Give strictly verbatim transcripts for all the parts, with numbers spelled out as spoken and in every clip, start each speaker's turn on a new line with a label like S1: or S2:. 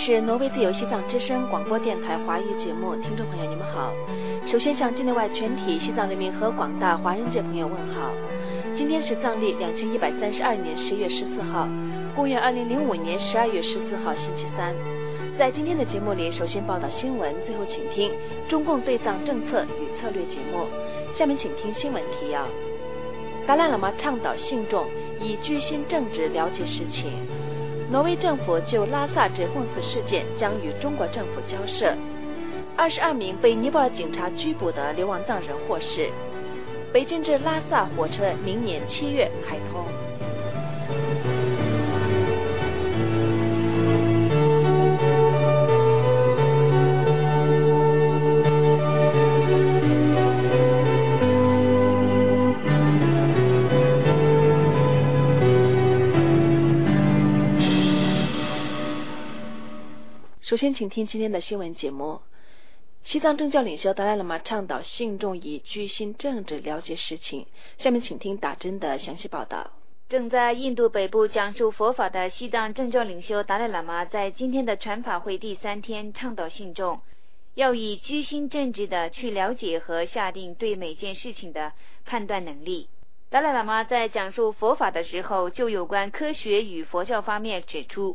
S1: 是挪威自由西藏之声广播电台华语节目，听众朋友你们好。首先向境内外全体西藏人民和广大华人界朋友问好。今天是藏历两千一百三十二年十月十四号，公元二零零五年十二月十四号星期三。在今天的节目里，首先报道新闻，最后请听中共对藏政策与策略节目。下面请听新闻提要。达赖喇嘛倡导信众以居心正直了解实情。挪威政府就拉萨哲蚌寺事件将与中国政府交涉。二十二名被尼泊尔警察拘捕的流亡藏人获释。北京至拉萨火车明年七月开通。首先请听今天的新闻节目。西藏政教领袖达赖喇嘛倡导信众以居心正直了解实情。下面请听打针的详细报道。
S2: 正在印度北部讲述佛法的西藏政教领袖达赖喇嘛在今天的传法会第三天倡导信众要以居心正直的去了解和下定对每件事情的判断能力。达赖喇嘛在讲述佛法的时候，就有关科学与佛教方面指出，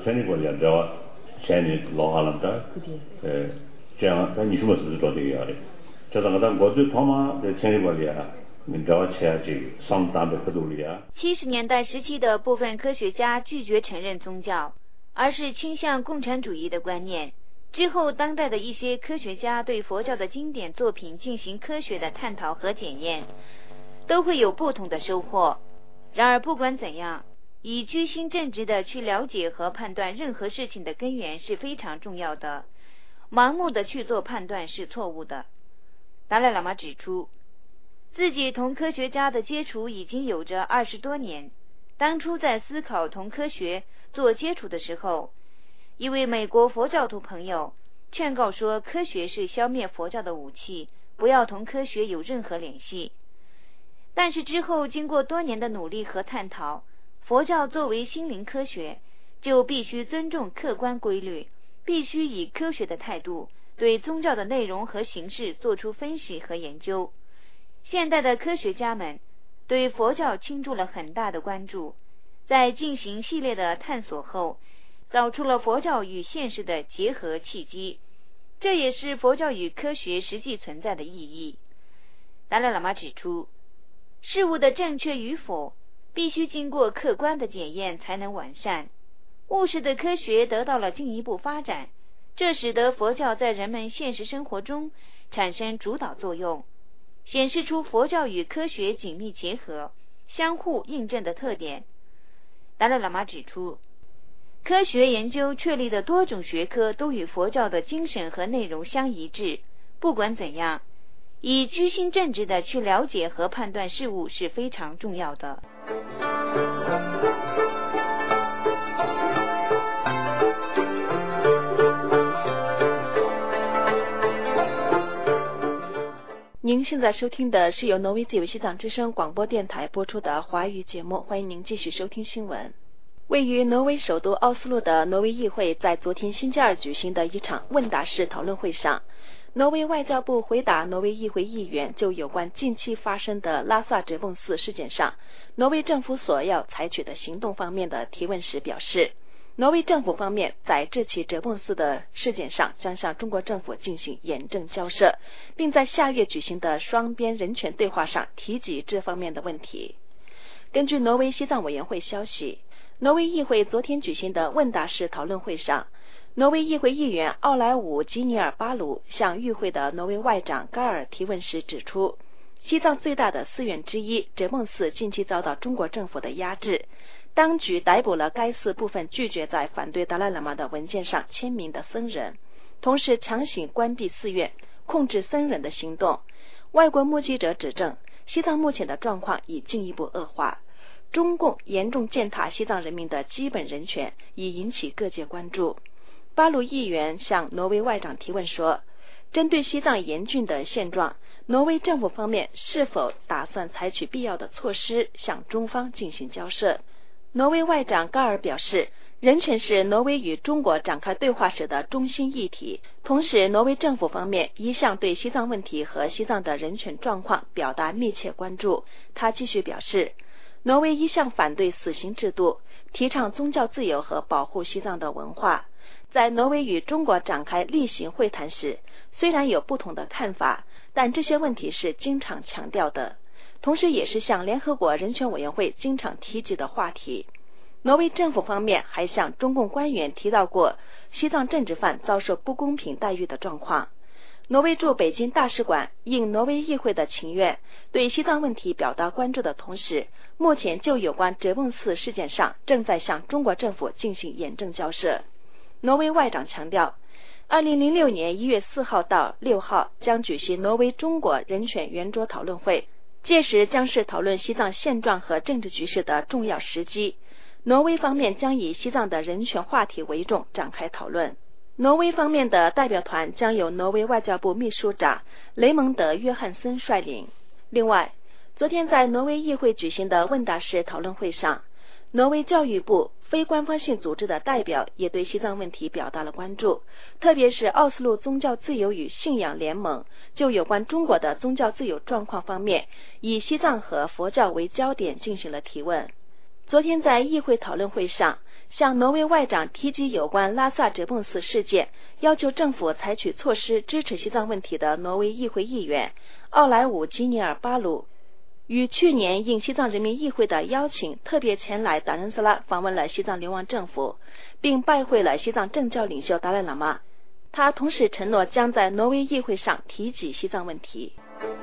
S3: 现在老阿拉的，呃，这样，那你什么事做这个样的？这个咱过去他妈在前里边里啊，你找钱这个上单的可多了啊。
S2: 七十年代时期的部分科学家拒绝承认宗教，而是倾向共产主义的观念。之后，当代的一些科学家对佛教的经典作品进行科学的探讨和检验，都会有不同的收获。然而，不管怎样，以居心正直的去了解和判断任何事情的根源是非常重要的，盲目的去做判断是错误的。达赖喇嘛指出，自己同科学家的接触已经有着二十多年。当初在思考同科学做接触的时候，一位美国佛教徒朋友劝告说，科学是消灭佛教的武器，不要同科学有任何联系。但是之后经过多年的努力和探讨，佛教作为心灵科学，就必须尊重客观规律，必须以科学的态度对宗教的内容和形式做出分析和研究。现代的科学家们对佛教倾注了很大的关注，在进行系列的探索后，找出了佛教与现实的结合契机，这也是佛教与科学实际存在的意义。达赖喇嘛指出，事物的正确与否必须经过客观的检验才能完善。务实的科学得到了进一步发展，这使得佛教在人们现实生活中产生主导作用，显示出佛教与科学紧密结合、相互印证的特点。达赖喇嘛指出，科学研究确立的多种学科都与佛教的精神和内容相一致。不管怎样，以居心正直的去了解和判断事物是非常重要的。
S1: 您现在收听的是由挪威自由西藏之声广播电台播出的华语节目，欢迎您继续收听新闻。位于挪威首都奥斯陆的挪威议会在昨天星期二举行的一场问答式讨论会上，挪威外交部回答挪威议会议员就有关近期发生的拉萨哲蚌寺事件上挪威政府所要采取的行动方面的提问时表示，挪威政府方面在这起哲蚌寺的事件上将向中国政府进行严正交涉，并在下月举行的双边人权对话上提及这方面的问题。根据挪威西藏委员会消息，挪威议会昨天举行的问答式讨论会上，挪威议会议员奥莱武·基尼尔巴鲁向与会的挪威外长盖尔提问时指出，西藏最大的寺院之一哲蚌寺近期遭到中国政府的压制，当局逮捕了该寺部分拒绝在反对达赖喇嘛的文件上签名的僧人，同时强行关闭寺院，控制僧人的行动。外国目击者指证，西藏目前的状况已进一步恶化，中共严重践踏西藏人民的基本人权，已引起各界关注。巴鲁议员向挪威外长提问说，针对西藏严峻的现状，挪威政府方面是否打算采取必要的措施向中方进行交涉？挪威外长盖尔表示， 人权是挪威与中国展开对话时的中心议题。同时，挪威政府方面一向对西藏问题和西藏的人权状况表达密切关注。他继续表示，挪威一向反对死刑制度，提倡宗教自由和保护西藏的文化。在挪威与中国展开例行会谈时，虽然有不同的看法，但这些问题是经常强调的，同时也是向联合国人权委员会经常提及的话题。挪威政府方面还向中共官员提到过西藏政治犯遭受不公平待遇的状况。挪威驻北京大使馆应挪威议会的请愿，对西藏问题表达关注的同时，目前就有关哲蚌寺事件上正在向中国政府进行严正交涉。挪威外长强调，二零零六年一月四号到六号将举行挪威中国人权圆桌讨论会，届时将是讨论西藏现状和政治局势的重要时机。挪威方面将以西藏的人权话题为重展开讨论。挪威方面的代表团将由挪威外交部秘书长雷蒙德·约翰森率领。另外，昨天在挪威议会举行的问答式讨论会上，挪威教育部非官方性组织的代表也对西藏问题表达了关注，特别是奥斯陆宗教自由与信仰联盟就有关中国的宗教自由状况方面，以西藏和佛教为焦点进行了提问。昨天在议会讨论会上，向挪威外长提及有关拉萨哲蚌寺事件，要求政府采取措施支持西藏问题的挪威议会议员奥莱武·基尼尔巴鲁，于去年应西藏人民议会的邀请，特别前来达仁萨拉访问了西藏流亡政府，并拜会了西藏政教领袖达赖喇嘛。他同时承诺将在挪威议会上提及西藏问题。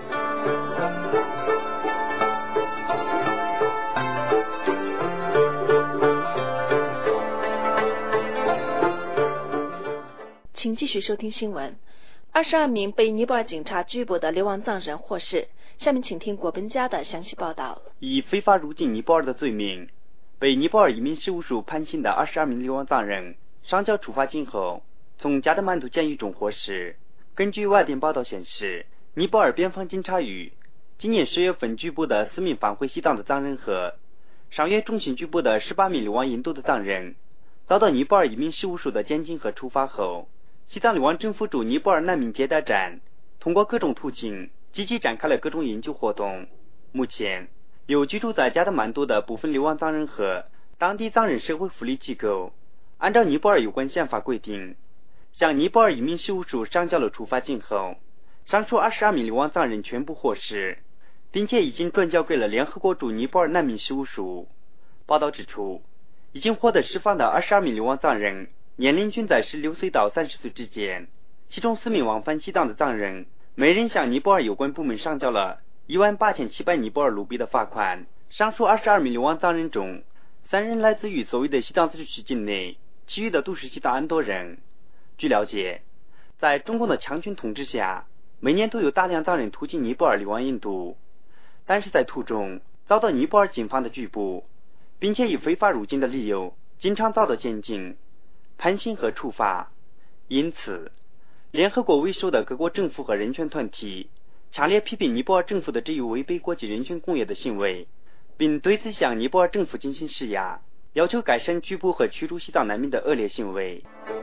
S1: 请继续收听新闻。二十二名被尼泊尔警察拘捕的流亡藏人获释。下面请听果本家的详细报道。
S4: 以非法入境尼泊尔的罪名，被尼泊尔移民事务所判刑的二十二名流亡藏人上交处罚金后，从加德满都监狱中获释。根据外电报道显示，尼泊尔边防警察于今年十月份拘捕的四名返回西藏的藏人和上月中旬拘捕的十八名流亡印度的藏人，遭到尼泊尔移民事务所的监禁和处罚后，西藏流亡政府驻尼泊尔难民接待站通过各种途径积极展开了各种研究活动。目前，有居住在加德满都的部分流亡藏人和当地藏人社会福利机构，按照尼泊尔有关宪法规定，向尼泊尔移民事务所上交了处罚金后，上述二十二名流亡藏人全部获释，并且已经转交给了联合国驻尼泊尔难民事务所。报道指出，已经获得释放的二十二名流亡藏人年龄均在十六岁到三十岁之间，其中四名往返西藏的藏人每人向尼泊尔有关部门上交了一万八千七百尼泊尔卢比的罚款。上述二十二名流亡藏人中，三人来自于所谓的西藏自治区境内，其余的都是西藏安多人。据了解，在中共的强权统治下，每年都有大量藏人途经尼泊尔流亡印度，但是在途中遭到尼泊尔警方的拘捕，并且以非法入境的理由经常遭到监禁、判刑和处罚。因此，联合国为首的各国政府和人权团体强烈批评尼泊尔政府的这一违背国际人权公约的行为，并对此向尼泊尔政府进行施压，要求改善拘捕和驱逐西藏难民的恶劣行为。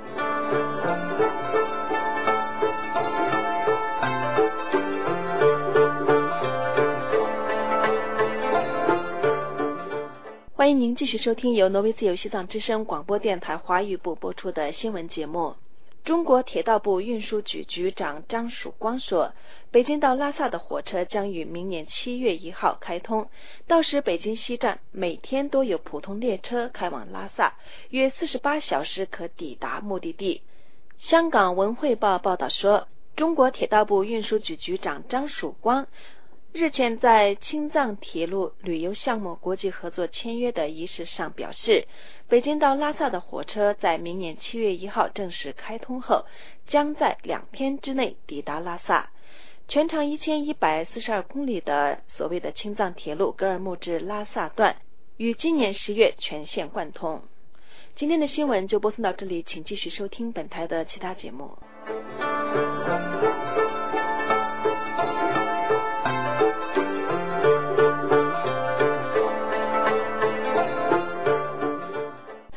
S1: 欢迎您继续收听由挪威自由西藏之声广播电台华语部播出的新闻节目。中国铁道部运输局局长张曙光说，北京到拉萨的火车将于明年七月一号开通，到时北京西站每天都有普通列车开往拉萨，约四十八小时可抵达目的地。香港文汇报报道说，中国铁道部运输局局长张曙光日前在青藏铁路旅游项目国际合作签约的仪式上表示，北京到拉萨的火车在明年七月一号正式开通后，将在两天之内抵达拉萨。全长一千一百四十二公里的所谓的青藏铁路格尔木至拉萨段，于今年十月全线贯通。今天的新闻就播送到这里，请继续收听本台的其他节目。在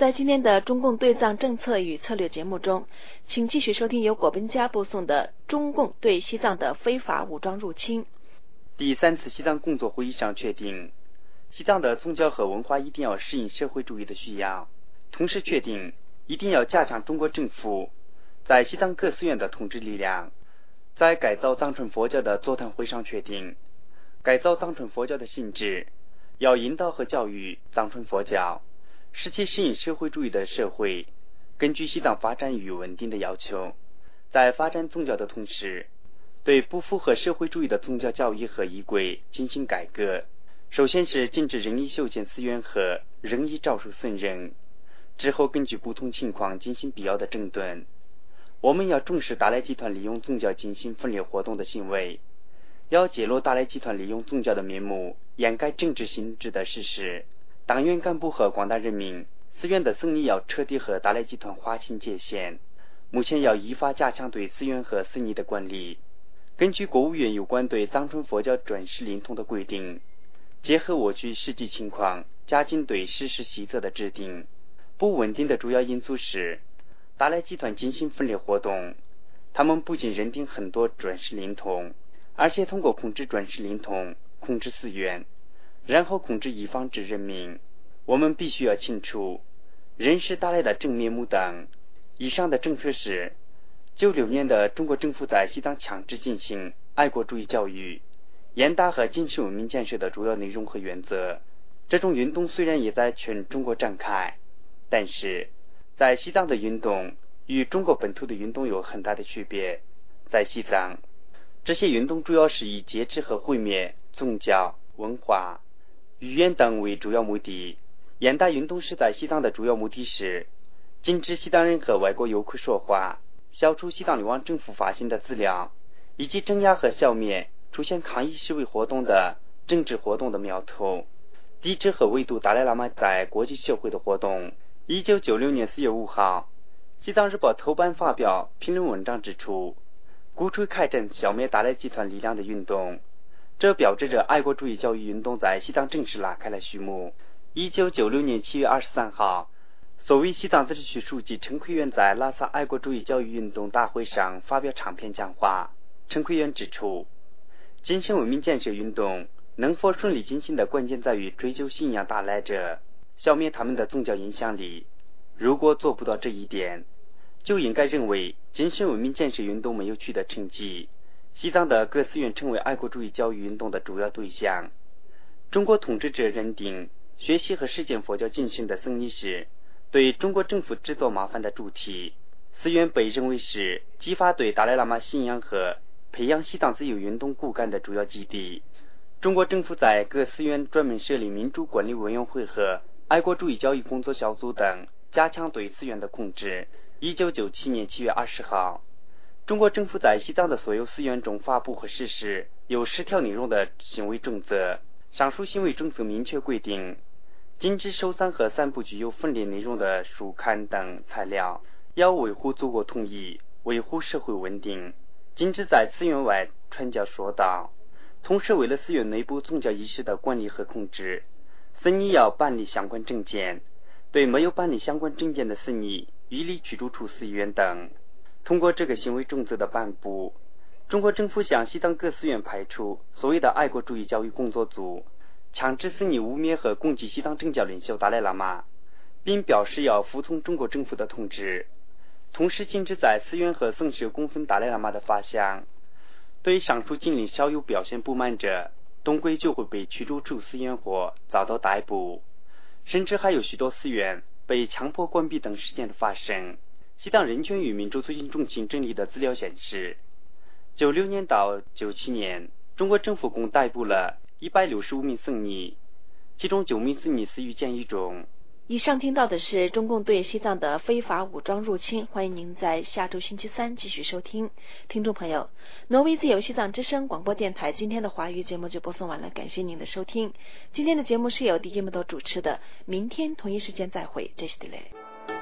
S1: 在今天的中共对藏政策与策略节目中，请继续收听由果本家播送的中共对西藏的非法武装入侵。
S4: 第三次西藏工作会议上确定，西藏的宗教和文化一定要适应社会主义的需要，同时确定一定要加强中国政府在西藏各寺院的统治力量。在改造藏传佛教的座谈会上确定，改造藏传佛教的性质，要引导和教育藏传佛教，使其适应社会主义的社会，根据西藏发展与稳定的要求，在发展宗教的同时，对不符合社会主义的宗教教义和仪轨进行改革。首先是禁止任意修建寺院和任意招收僧人，之后根据不同情况进行必要的整顿。我们要重视达赖集团利用宗教进行分裂活动的行为，要揭露达赖集团利用宗教的面目掩盖政治性质的事实。党员干部和广大人民，寺院的僧尼要彻底和达赖集团划清界限。目前要依法加强对寺院和僧尼的管理，根据国务院有关对藏传佛教转世灵通的规定，结合我局实际情况，加紧对实施细则的制定。不稳定的主要因素是达赖集团进行分裂活动，他们不仅认定很多转世灵通，而且通过控制转世灵通控制寺院，然后控制一方之人民。我们必须要清楚认识达赖的真面目等。以上的政策是九六年的中国政府在西藏强制进行爱国主义教育、严打和精神文明建设的主要内容和原则。这种运动虽然也在全中国展开，但是在西藏的运动与中国本土的运动有很大的区别。在西藏，这些运动主要是以劫持和毁灭宗教、文化、语言等为主要目的。严打运动是在西藏的主要目的是禁止西藏人和外国游客说话，消除西藏流亡政府发行的资料，以及镇压和消灭出现抗议示威活动的政治活动的苗头，抵制和围堵达赖喇嘛在国际社会的活动。一九九六年四月五号，西藏日报头版发表评论文章指出，鼓吹开展消灭达赖集团力量的运动，这标志着爱国主义教育运动在西藏正式拉开了序幕。一九九六年七月二十三号，所谓西藏自治区书记陈奎元在拉萨爱国主义教育运动大会上发表长篇讲话。陈奎元指出，精神文明建设运动能否顺利进行的关键在于追究信仰达赖者，消灭他们的宗教影响力。如果做不到这一点，就应该认为精神文明建设运动没有取得成绩，西藏的各寺院成为爱国主义教育运动的主要对象。中国统治者认定学习和实践佛教精神的僧尼是对中国政府制造麻烦的主体，寺院被认为是激发对达赖喇嘛信仰和培养西藏自由运动骨干的主要基地。中国政府在各寺院专门设立民主管理委员会和爱国主义教育工作小组等，加强对寺院的控制。一九九七年七月二十号，中国政府在西藏的所有寺院中发布和实施有十条内容的行为准则。上述行为准则明确规定，禁止收藏和散布具有分裂内容的书刊等材料，要维护祖国统一，维护社会稳定，禁止在寺院外传教说道。同时，为了寺院内部宗教仪式的管理和控制，僧尼要办理相关证件，对没有办理相关证件的僧尼予以驱逐出寺院等。通过这个行为准则的颁布，中国政府向西藏各寺院派出所谓的爱国主义教育工作组，强制僧尼污蔑和攻击西藏政教领袖达赖喇嘛，并表示要服从中国政府的统治。同时禁止在寺院和僧舍供奉达赖喇嘛的法像。对上述禁令稍有表现不满者，东归就会被驱逐出寺院或遭到逮捕，甚至还有许多寺院被强迫关闭等事件的发生。西藏人权与民主促进中心整理的资料显示，九六年到九七年，中国政府共逮捕了一百六十五名僧尼，其中九名僧尼死于监狱中。
S1: 以上听到的是中共对西藏的非法武装入侵，欢迎您在下周星期三继续收听。听众朋友，挪威自由西藏之声广播电台今天的华语节目就播送完了，感谢您的收听。今天的节目是由 D J 木豆主持的，明天同一时间再会，这是 Delay。